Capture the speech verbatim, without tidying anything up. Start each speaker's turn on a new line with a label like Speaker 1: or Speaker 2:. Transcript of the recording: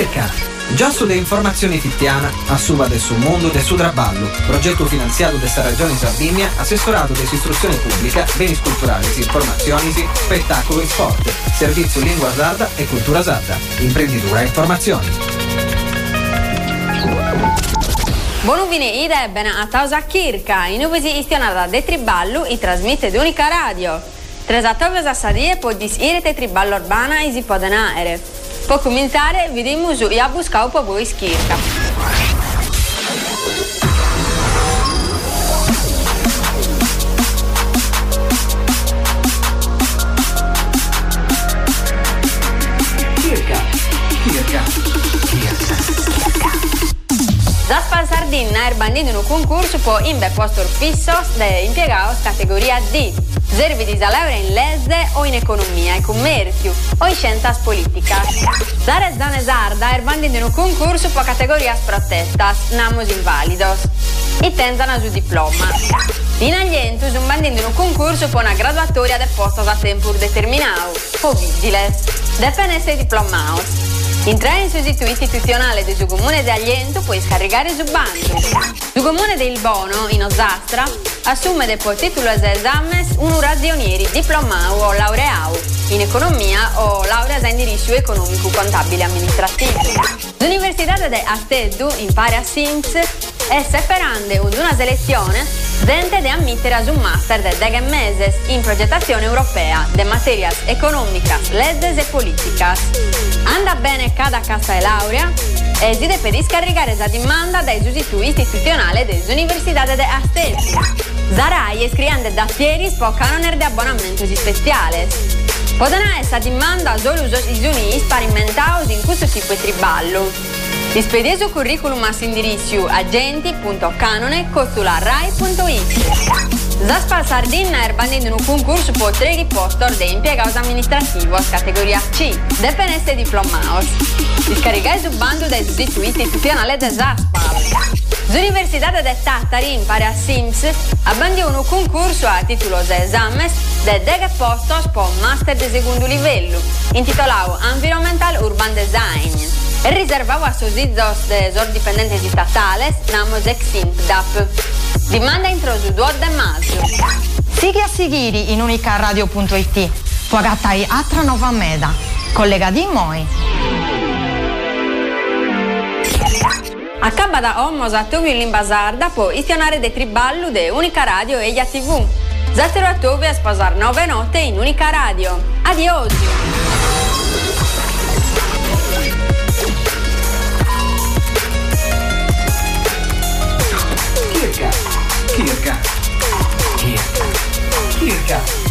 Speaker 1: Kirka. Già su de informazioni fittiana, a suba del suo mondo del suo traballo, progetto finanziato desta Regione Sardegna, assessorato dell'istruzione pubblica, beni culturali, informazioni, spettacolo e sport, servizio lingua sarda e cultura sarda, imprenditura e informazioni.
Speaker 2: Buonuvine ide bene a Tausa Kirka, in uvisi istionata de Triballu i trasmette d'unica radio. Tresatove a sadie po disirete Triballo urbana e si podenare. Po commentare vediamo su e a buscare po voi Kirka.
Speaker 1: Kirka, Kirka, Kirka.
Speaker 2: Zaspal Sardegna è bandito in un concorso po imbe postor fisso de impiegados categoria D. Servi di laurea in lesde o in economia e commercio o in scienze politiche. Zare Zane Sarda è bandito in un concorso po categoria protestas, namos invalidos. E tentano su diploma. In Aglientus un bandito in un concorso po una graduatoria de postos a tempo determinato, po vigiles. Depende essere diplomados. Entrare in sostituto istituzionale del suo comune di Agliento puoi scaricare su bando. Il comune del Bono, in Osastra, assume dopo titolo di esame un ragionieri diplomato o laureato in economia o laurea in indirizzo economico contabile amministrativo. L'Università di Asteddu, in pari a Sims, è separando una selezione dente di ammettere a un master de deghe meses in progettazione europea de materias economicas, ledes e politicas. Anda bene cada casa e laurea e si deve discaricare la domanda dai sostituti istituzionali dell'Università di Asteddu. Zarai e scrivendo da ieri po canone di abbonamento speciale. Potrà essere domanda solo uso i unis sparimentados in questo tipo di triballo. Rispedire su curriculum a indirizzo agenti punto canone chiocciola rai punto it. Zaspal Sardegna è bandito in un concorso per tre postor de impiegados amministrativos categoria C, depende essere diplomados. Scaricare su bando dai sostituti istituzionali di Zaspal. L'Università di Tattari, in pari a Sims, ha bandito un concorso a titolo di esame de deghe postos per master di secondo livello, intitolato Environmental Urban Design. È riservato a soggetti de dipendenti statali, namos ex I N P D A P. Dimanda entro su due di maggio.
Speaker 3: Sighi a Sighiri in unicaradio punto it. Pogattai altra nova meda. Collega di Moi.
Speaker 2: Accaba da Omos a Tovio in Limbasarda può istionare de triballu de Unica Radio e Ia tivù. Zattero a Tovio a sposare nove notte in Unica Radio. Adios!
Speaker 1: Kirka, Kirka, Kirka, Kirka.